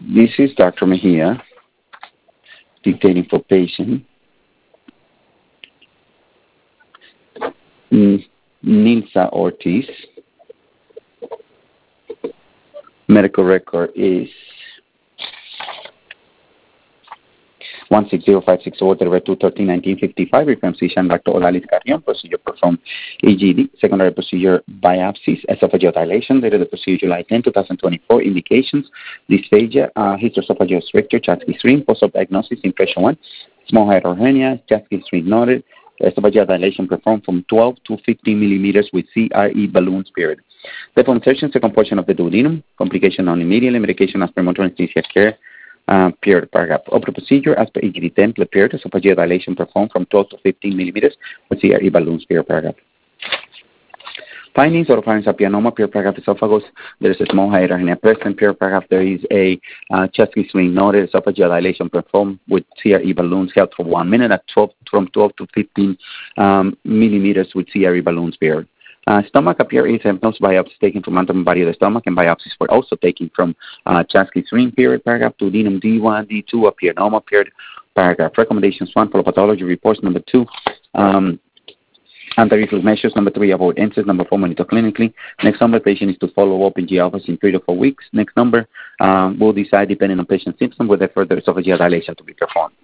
This is Dr. Mejia dictating for patient Nilsa Ortiz. Medical record is 160564, delivered 2/13/1955. Referencing Dr. Olalis Carrion. Procedure performed EGD. Secondary procedure biopsies. Esophageal dilation. Dated the procedure July 10, 2024. Indications: dysphagia, hysterosophageal stricture, Chasky string. Post-op diagnosis: impression 1. Small heterohernia. Chasky string noted. Esophageal dilation performed from 12 to 15 millimeters with CRE balloons. Period. Depontation, second portion of the duodenum. Complication non immediately. Medication as per motor anesthesia care. Period. Paragraph. Open procedure as per EGD template. Period. Esophageal dilation performed from 12 to 15 millimeters with CRE balloons. Period. Paragraph. Findings: oropharynx apianoma. Period. Paragraph. Esophagus. There is a small heterohernia present. Period. Paragraph. There is a Chesky swing noted. Esophageal dilation performed with CRE balloons held for 1 minute at 12 from 12 to 15 millimeters with CRE balloons. Period. Stomach appear is lymph biopsies taken from abdomen body of the stomach, and biopsies were also taken from Chesky string. Period. Paragraph. Duodenum D1, D2 appear normal. Period. Paragraph. Recommendations: 1. Follow pathology reports. Number 2. Anti-reflux measures. Number 3. Avoid NSAIDs. Number 4. Monitor clinically. Next number, patient is to follow up in GI office in 3 to 4 weeks. Next number, will decide depending on patient symptoms whether further esophageal dilation to be performed.